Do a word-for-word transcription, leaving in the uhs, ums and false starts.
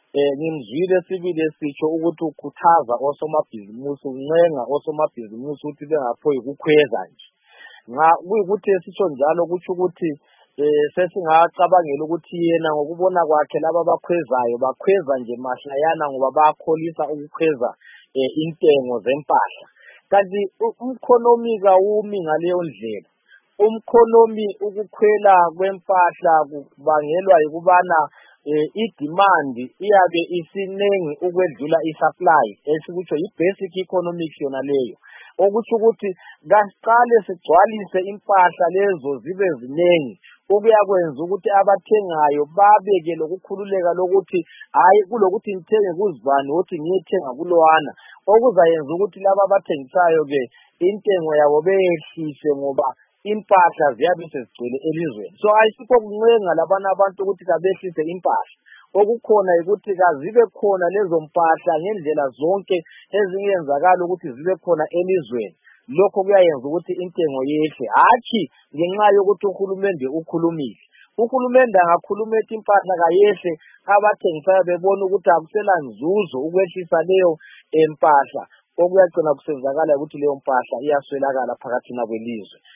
eh ngimzwile sibili esitsho ukuthi ukhuthaza osomabhizimusi uncenga osomabhizimusi ukuthi bengaphoyi ukukhweza nje. Nga kuyikuthi esitsho njalo kuthi ukuthi eh sesingacabangela ukuthi yena ngokubona kwakhe laba bakhwezayo bakhweza nje mahlayana ngoba bakholisa ukukhweza eh intengo zempahla. Kanti umkhonomi kawumi ngaleyo ndlela. Umkhonomi ukukhwela kwempahla kubangelwa yikubana eh i-demand iyabe isinengi ukwedlula i-supply esikutsho i-basic economics yona leyo. Okuthi ukuthi kasiqale sigcwalise impahla lezo zibe zinengi okuyakwenza ukuthi abathengayo babeke lokukhululeka lokuthi hayi kulokuthi ngithenge kuzibani ukuthi ngiyethenga kulowana okuzayenza ukuthi laba abathengisayo ke intengo yabo beyehlise ngoba impahla ziyabe sezigcwele elizweni. So ayisikho kuncenga labana abantu ukuthi kabehlise impahla. Okukhona ukuthi kazibe khona lezo mpahla ngendlela zonke ezingenzakala ukuthi zibe khona elizweni. Lokho kuyayenza ukuthi intengo yehle hathi ngenxa yokuthi uhulumende ukhulumile. Uhulumende angakhuluma ethi impahla kayehle abathengisayo bebona ukuthi akusela nzuzo ukwehlisa leyo empahla okuyagcina kusenzakala ukuthi leyo mpahla iyaswelakala phakathi kwelizwe.